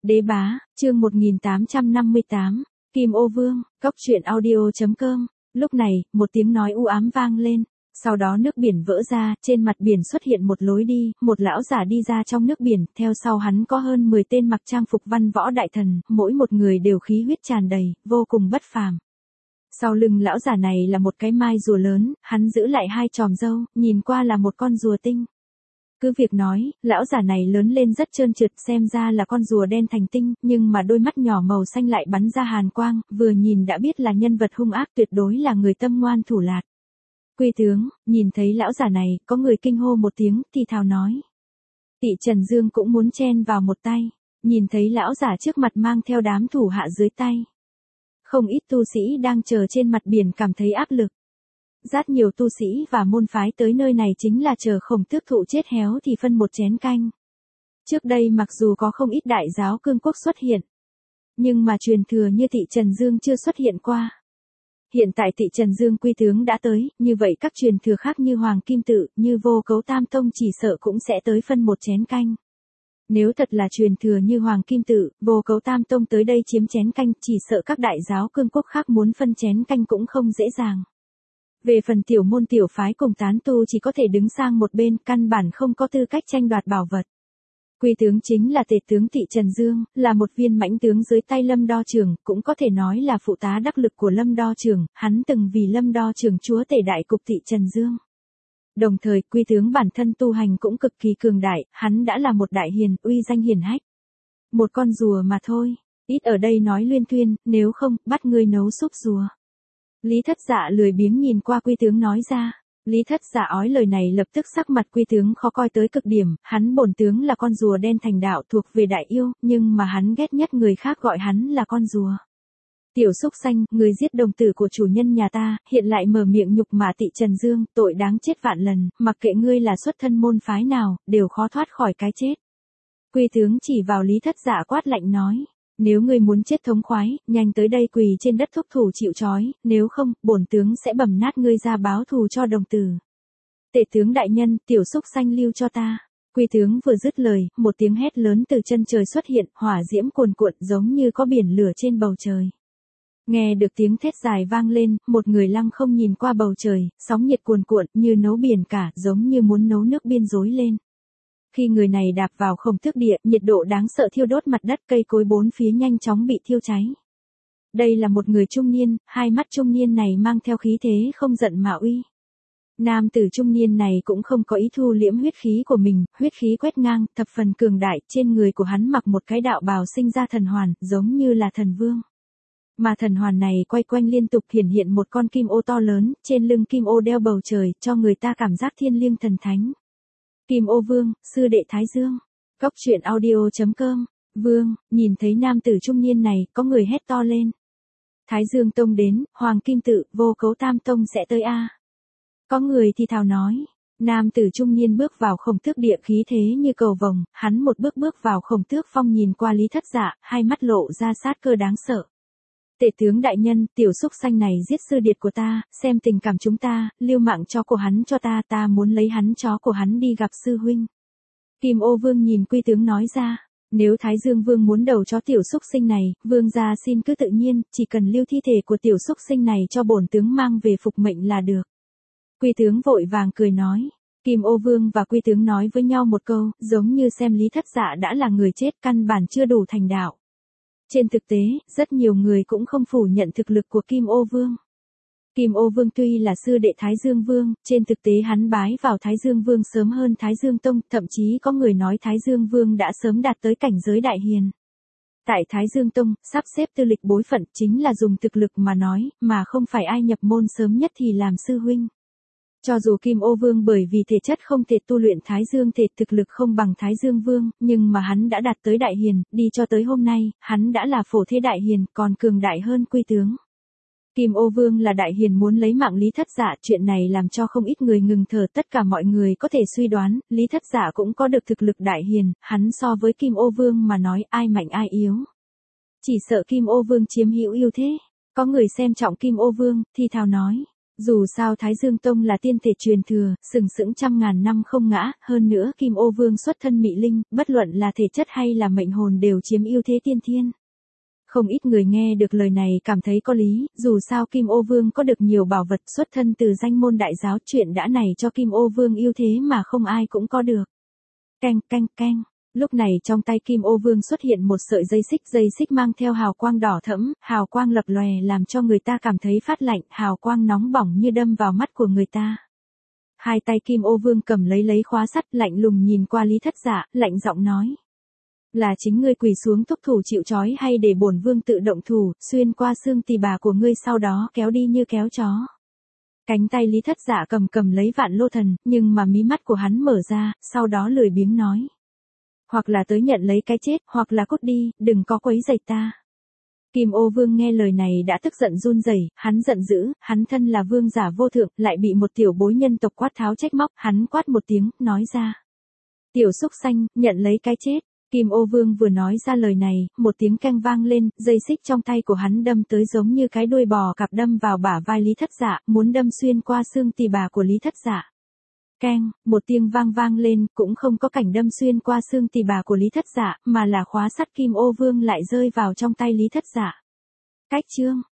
Đế bá, chương 1858, Kim Ô Vương, Cốc truyện audio.com. Lúc này, một tiếng nói u ám vang lên, sau đó nước biển vỡ ra, trên mặt biển xuất hiện một lối đi, một lão giả đi ra trong nước biển, theo sau hắn có hơn 10 tên mặc trang phục văn võ đại thần, mỗi một người đều khí huyết tràn đầy, vô cùng bất phàm. Sau lưng lão giả này là một cái mai rùa lớn, hắn giữ lại hai chòm râu, nhìn qua là một con rùa tinh. Cứ việc nói, lão giả này lớn lên rất trơn trượt, xem ra là con rùa đen thành tinh, nhưng mà đôi mắt nhỏ màu xanh lại bắn ra hàn quang, vừa nhìn đã biết là nhân vật hung ác, tuyệt đối là người tâm ngoan thủ lạt. Quy tướng, nhìn thấy lão giả này, có người kinh hô một tiếng, thì thào nói. Tị Trần Dương cũng muốn chen vào một tay, nhìn thấy lão giả trước mặt mang theo đám thủ hạ dưới tay. Không ít tu sĩ đang chờ trên mặt biển cảm thấy áp lực. Rất nhiều tu sĩ và môn phái tới nơi này chính là chờ Khổng Tước thụ chết héo thì phân một chén canh. Trước đây mặc dù có không ít đại giáo cương quốc xuất hiện, nhưng mà truyền thừa như Tị Trần Dương chưa xuất hiện qua. Hiện tại Tị Trần Dương quy tướng đã tới, như vậy các truyền thừa khác như Hoàng Kim Tự, như Vô Cấu Tam Tông chỉ sợ cũng sẽ tới phân một chén canh. Nếu thật là truyền thừa như Hoàng Kim Tự, Vô Cấu Tam Tông tới đây chiếm chén canh, chỉ sợ các đại giáo cương quốc khác muốn phân chén canh cũng không dễ dàng. Về phần tiểu môn tiểu phái cùng tán tu chỉ có thể đứng sang một bên, căn bản không có tư cách tranh đoạt bảo vật. Quy tướng chính là tể tướng Tị Trần Dương, là một viên mãnh tướng dưới tay Lâm Đo Trường, cũng có thể nói là phụ tá đắc lực của Lâm Đo Trường, hắn từng vì Lâm Đo Trường chúa tể đại cục Tị Trần Dương. Đồng thời, quy tướng bản thân tu hành cũng cực kỳ cường đại, hắn đã là một đại hiền, uy danh hiển hách. Một con rùa mà thôi, ít ở đây nói luyên thuyên, nếu không, bắt ngươi nấu súp rùa. Lý Thất Dạ lười biếng nhìn qua quy tướng nói ra. Lý Thất Dạ ói lời này lập tức sắc mặt quy tướng khó coi tới cực điểm, hắn bổn tướng là con rùa đen thành đạo thuộc về đại yêu, nhưng mà hắn ghét nhất người khác gọi hắn là con rùa. Tiểu súc xanh, người giết đồng tử của chủ nhân nhà ta, hiện lại mở miệng nhục mạ Tị Trần Dương, tội đáng chết vạn lần, mặc kệ ngươi là xuất thân môn phái nào, đều khó thoát khỏi cái chết. Quy tướng chỉ vào Lý Thất Dạ quát lạnh nói. Nếu ngươi muốn chết thống khoái, nhanh tới đây quỳ trên đất thúc thủ chịu trói, nếu không, bổn tướng sẽ bầm nát ngươi ra báo thù cho đồng tử. Tể tướng đại nhân, tiểu súc xanh lưu cho ta. Quy tướng vừa dứt lời, một tiếng hét lớn từ chân trời xuất hiện, hỏa diễm cuồn cuộn giống như có biển lửa trên bầu trời. Nghe được tiếng thét dài vang lên, một người lăng không nhìn qua bầu trời, sóng nhiệt cuồn cuộn như nấu biển cả, giống như muốn nấu nước biên rối lên. Khi người này đạp vào Khổng Tước địa, nhiệt độ đáng sợ thiêu đốt mặt đất, cây cối bốn phía nhanh chóng bị thiêu cháy. Đây là một người trung niên, hai mắt trung niên này mang theo khí thế không giận mà uy. Nam tử trung niên này cũng không có ý thu liễm huyết khí của mình, huyết khí quét ngang, thập phần cường đại, trên người của hắn mặc một cái đạo bào sinh ra thần hoàn, giống như là thần vương. Mà thần hoàn này quay quanh liên tục hiển hiện một con kim ô to lớn, trên lưng kim ô đeo bầu trời, cho người ta cảm giác thiêng liêng thần thánh. Kim Ô Vương, sư đệ Thái Dương. Cốc truyện audio.com. Vương, nhìn thấy nam tử trung niên này, có người hét to lên. Thái Dương Tông đến, Hoàng Kim Tự, Vô Cấu Tam Tông sẽ tới a. Có người thì thào nói. Nam tử trung niên bước vào Khổng Tước địa khí thế như cầu vồng, hắn một bước bước vào Khổng Tước phong nhìn qua Lý Thất Dạ, hai mắt lộ ra sát cơ đáng sợ. Tể tướng đại nhân, tiểu súc xanh này giết sư điệt của ta, xem tình cảm chúng ta, lưu mạng chó của hắn cho ta, ta muốn lấy hắn chó của hắn đi gặp sư huynh. Kim Ô Vương nhìn quy tướng nói ra, nếu Thái Dương Vương muốn đầu chó tiểu súc sinh này, vương gia xin cứ tự nhiên, chỉ cần lưu thi thể của tiểu súc sinh này cho bổn tướng mang về phục mệnh là được. Quy tướng vội vàng cười nói. Kim Ô Vương và quy tướng nói với nhau một câu, giống như xem Lý Thất Dạ đã là người chết, căn bản chưa đủ thành đạo. Trên thực tế, rất nhiều người cũng không phủ nhận thực lực của Kim Ô Vương. Kim Ô Vương tuy là sư đệ Thái Dương Vương, trên thực tế hắn bái vào Thái Dương Vương sớm hơn Thái Dương Tông, thậm chí có người nói Thái Dương Vương đã sớm đạt tới cảnh giới đại hiền. Tại Thái Dương Tông, sắp xếp tư lịch bối phận chính là dùng thực lực mà nói, mà không phải ai nhập môn sớm nhất thì làm sư huynh. Cho dù Kim Ô Vương bởi vì thể chất không thể tu luyện Thái Dương thể thực lực không bằng Thái Dương Vương, nhưng mà hắn đã đạt tới đại hiền, đi cho tới hôm nay, hắn đã là phổ thế đại hiền, còn cường đại hơn quy tướng. Kim Ô Vương là đại hiền muốn lấy mạng Lý Thất Dạ, chuyện này làm cho không ít người ngừng thở, tất cả mọi người có thể suy đoán, Lý Thất Dạ cũng có được thực lực đại hiền, hắn so với Kim Ô Vương mà nói ai mạnh ai yếu. Chỉ sợ Kim Ô Vương chiếm hữu ưu thế, có người xem trọng Kim Ô Vương, thì thào nói. Dù sao Thái Dương Tông là tiên thể truyền thừa, sừng sững trăm ngàn năm không ngã, hơn nữa Kim Ô Vương xuất thân mị linh, bất luận là thể chất hay là mệnh hồn đều chiếm ưu thế tiên thiên. Không ít người nghe được lời này cảm thấy có lý, dù sao Kim Ô Vương có được nhiều bảo vật xuất thân từ danh môn đại giáo, chuyện đã này cho Kim Ô Vương ưu thế mà không ai cũng có được. Canh canh canh. Lúc này trong tay Kim Ô Vương xuất hiện một sợi dây xích mang theo hào quang đỏ thẫm, hào quang lập lòe làm cho người ta cảm thấy phát lạnh, hào quang nóng bỏng như đâm vào mắt của người ta. Hai tay Kim Ô Vương cầm lấy khóa sắt, lạnh lùng nhìn qua Lý Thất Dạ, lạnh giọng nói. Là chính ngươi quỳ xuống thúc thủ chịu trói hay để bổn vương tự động thủ, xuyên qua xương tỳ bà của ngươi sau đó kéo đi như kéo chó. Cánh tay Lý Thất Dạ cầm lấy Vạn Lô Thần, nhưng mà mí mắt của hắn mở ra, sau đó lười biếng nói. Hoặc là tới nhận lấy cái chết, hoặc là cút đi, đừng có quấy rầy ta. Kim Ô Vương nghe lời này đã tức giận run rẩy, hắn giận dữ, hắn thân là vương giả vô thượng, lại bị một tiểu bối nhân tộc quát tháo trách móc, hắn quát một tiếng, nói ra. Tiểu xúc xanh, nhận lấy cái chết. Kim Ô Vương vừa nói ra lời này, một tiếng keng vang lên, dây xích trong tay của hắn đâm tới giống như cái đuôi bò cạp đâm vào bả vai Lý Thất Dạ, muốn đâm xuyên qua xương tỳ bà của Lý Thất Dạ. Keng, một tiếng vang lên, cũng không có cảnh đâm xuyên qua xương tỳ bà của Lý Thất Dạ, mà là khóa sắt Kim Ô Vương lại rơi vào trong tay Lý Thất Dạ. Cách chương